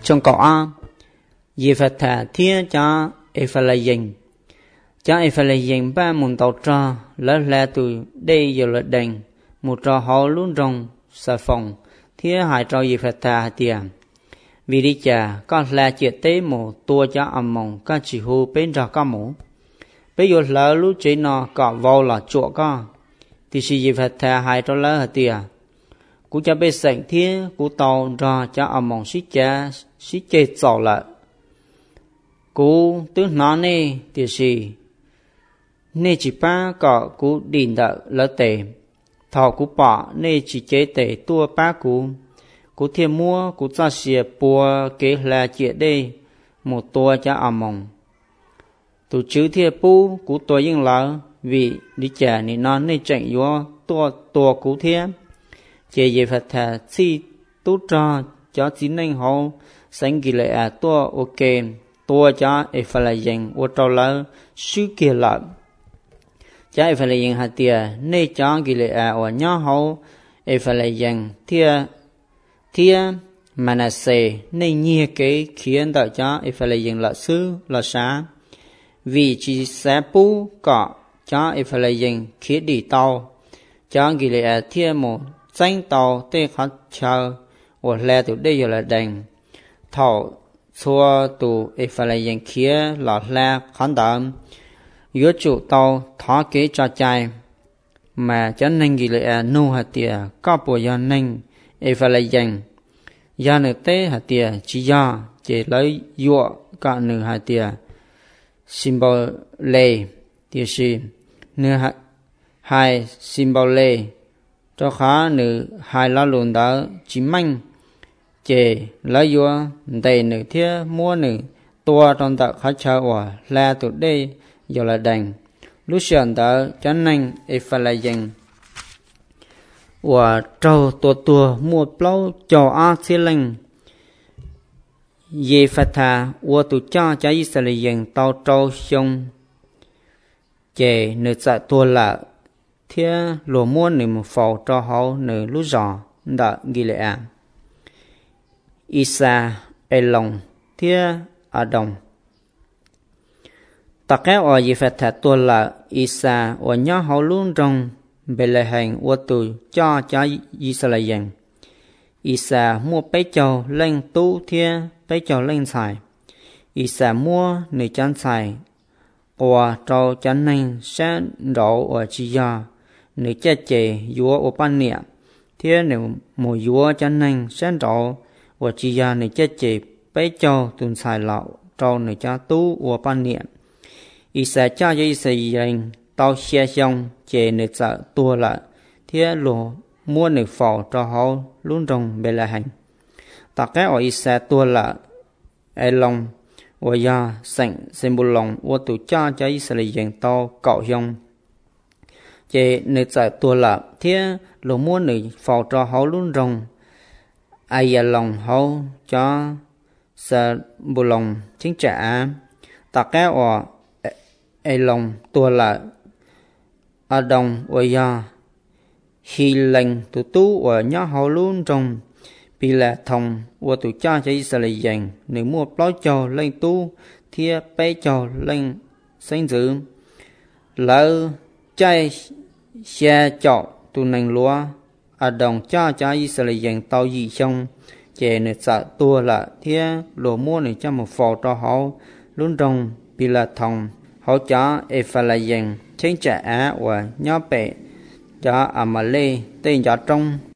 trong cỏ a vì phải thả thiên cho Ephraim cho Ephraim ba môn tàu trò lỡ là từ đây giờ là đành một trò họ luôn rong xà phòng thiên hải trò vì phải thả tiền vì đi chả có là chuyện tế một tua cho âm mộng có chỉ hô bên ra có mũ bây giờ lỡ lúc chế nó có vào là chỗ có thì sự gì phải thả hai trò lỡ hả tiền cú cho bé sảnh thiên cú tàu ra cho âm mộng xí chết dạo lại cú tức nó nè thì gì nè chỉ ba có cú đỉnh đỡ lỡ tệ thọ cú bỏ nè chỉ chế tệ tua ba cú thêm mua cú cho xìa bùa kế là chuyện đây một tua cho âm mộng tụ chữ thiệp pu cú tua yên lỡ vì đi chả nè nó nè chạy vô tua cú thiệp chế về phật thà si tốt cho chính anh họ sáng kỳ lệ tua ok tua cho Ephraim ô trâu lỡ sư kia lợn cho Ephraim hạt tiền nê cho kỳ lệ ở nhỏ họ Ephraim thia Manasseh nê nhia cái khiến đợi cho Ephraim là sư là xá vì chỉ sẽ pu cọ cho Ephraim khiến đi tàu cho kỳ lệ thia một danh tàu tê khó chờ và lẽ từ đây giờ là đành thọ xua tụ Ephraim kia là lẽ khán đậm yếu chủ tàu thọ kế cho chạy mà cho nên kỳ lệ nô hạt tìa có bộ do nên Ephraim do nữ tế hạt tìa chỉ do chỉ lấy dụa cả nữ hạt tìa symbol lệ tìa sĩ nữ hai symbol lệ cho khá nữ hai lá lùn đó chỉ manh chè lấy vô đầy nữ thiết mua nữ tua trong tạc khá chờ và la tụt đây giờ là đành lúc sờn đó cho nên Ephraim và trâu tua mua plau cho a xí linh về phật thà và tụi cho Israel tàu trâu xong chè nữ dạ tua lạ thiên lúa mua nữ một phò cho họ nữ lúa giò đã ghi lệ Isa Elong thiên ở đồng tất cả ở gì phải thật tua là Isa ở nhỏ họ luôn trong bề lệ hành của tụi cho Israel Isa mua bấy châu lên tu thiên bấy châu lên xài Isa mua nữ chăn xài và trâu chăn nên sẽ đổ ở chi do nữ chết chè vua ở ban niệm thiên nữ mùa vua chăn nên sẽ đổ và chi do nữ chết chè bấy châu tuần xài lậu trâu nữ cha tu ở ban niệm Isa cho Israel tao xe xong chè nữ sợ tua lại thiên lùa mua nữ phò cho họ luôn trong bề là hành tất cả ở Isa tua lại Elong và do sảnh Sembulon và tụ cha Israel tao cạo dòng chế nữ giải tua lạ thế lỗ mua nữ phò cho họ luôn rồng ai lòng họ cho Sembulon chính trả tất cả ở Elong tua lạ ở đồng và do khi lệnh tụ tu ở nhỏ họ luôn rồng vì là thông và tụ cha Israel nữ mua plau cho lên tu thia bé cho lên sinh giữ lỡ chạy xe chọ tụ nành lúa ở đồng cha Israel tao gì xong chè nữ sợ tua là thia lúa mua nữ cho một phò cho họ luôn trong vì là thông họ cho Ephraim chính trả và nhỏ bệ cho Amalek tên cho trong